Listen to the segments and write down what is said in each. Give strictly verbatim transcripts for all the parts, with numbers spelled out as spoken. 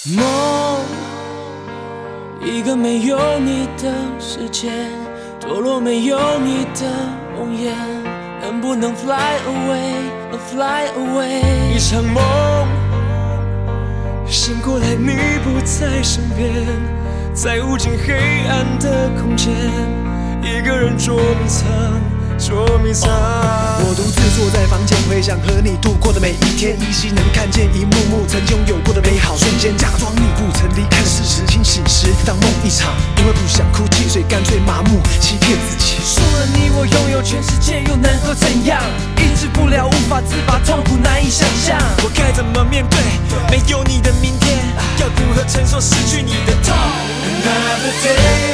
梦，一个没有你的世界，堕落没有你的梦魇，能不能 fly away, fly away？ 一场梦，醒过来你不在身边，在无尽黑暗的空间，一个人捉迷藏。捉迷藏， 我独自坐在房间，回想和你度过的每一天，依稀能看见一幕幕曾拥有过的美好瞬间。假装你不曾离开的事实，清醒时当梦一场。因为不想哭泣，所以干脆麻木欺骗自己。 输了你，我拥有全世界，又能够怎样？抑制不了，无法自拔，痛苦难以想象。我该怎么面对没有你的明天？要如何承受失去你的痛 ？Another day,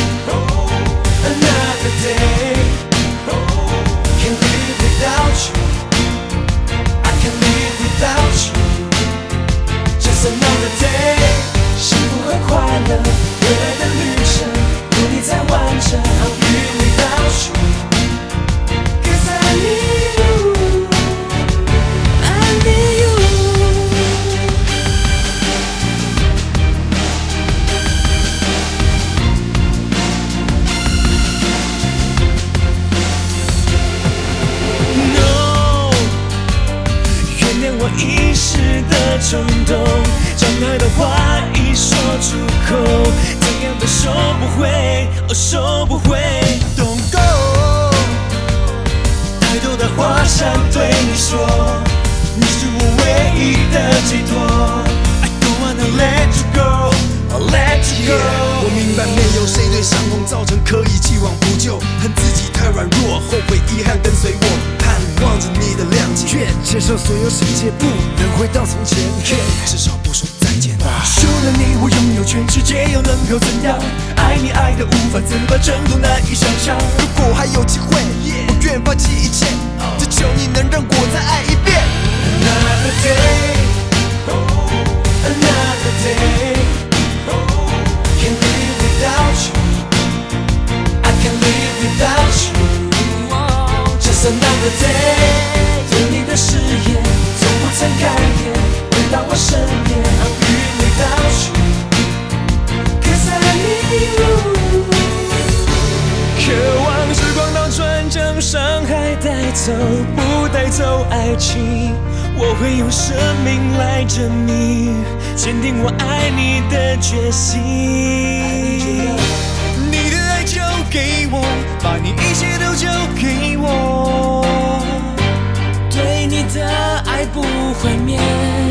another day.Can't live without you. I can't live without you. Just another day. 幸福和快乐，未来的旅程有你在完成。I'll live without you. 'Cause I need you. I need you.我一时的冲动，张爱的话一说出口，怎样都收不回，哦收不回。Don't go， 太多的话想对你说，你是我唯一的寄托。I don't wanna let you go, I'll let you go。 我明白没有谁对伤痛造成可以既往不咎，恨自己太软弱，后悔遗憾跟随我。望着你的亮剑，愿接受所有世界不能回到从前，至少不说再见吧。 输了你，我拥有全世界，又能够怎样？爱你爱得无法自拔，程度难以想象。 如果还有机会，我愿放弃一切，只求你能让我再爱一遍。 Another day, another day, can't live without you. I can't live without you.Just another day， 对你的誓言从不曾改变，回到我身边 ，I'll be without you，'cause I need you。渴望时光倒转，将伤害带走，不带走爱情，我会用生命来证明，坚定我爱你的决心。你的爱交给我，把你一切都交给我。对你的爱不会变。